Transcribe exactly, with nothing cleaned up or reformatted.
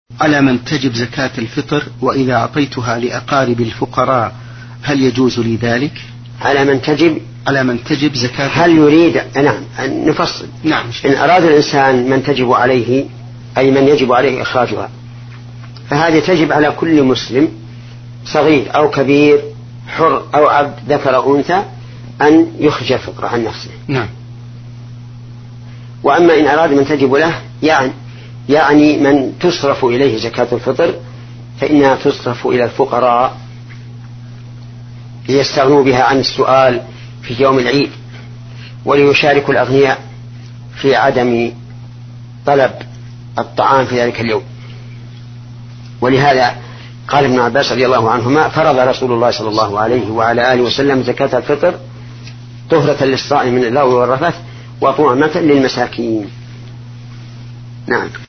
على من تجب زكاة الفطر وإذا أعطيتها لأقارب الفقراء هل يجوز لي ذلك؟ على من تجب على من تجب زكاة هل الفطر. يريد نعم نفصل. نعم. إن أراد الإنسان من تجب عليه أي من يجب عليه إخراجها فهذه تجب على كل مسلم صغير أو كبير حر أو عبد ذكر أو أنثى أن يخرج الفطر عن نفسه. نعم. وأما إن أراد من تجب له يعني يعني من تصرف إليه زكاة الفطر فإنها تصرف إلى الفقراء ليستغنوا بها عن السؤال في يوم العيد وليشاركوا الأغنياء في عدم طلب الطعام في ذلك اليوم. ولهذا قال ابن عباس رضي الله عنهما فرض رسول الله صلى الله عليه وعلى آله وسلم زكاة الفطر طهرة للصائم من اللغو والرفث وطعمة للمساكين. نعم.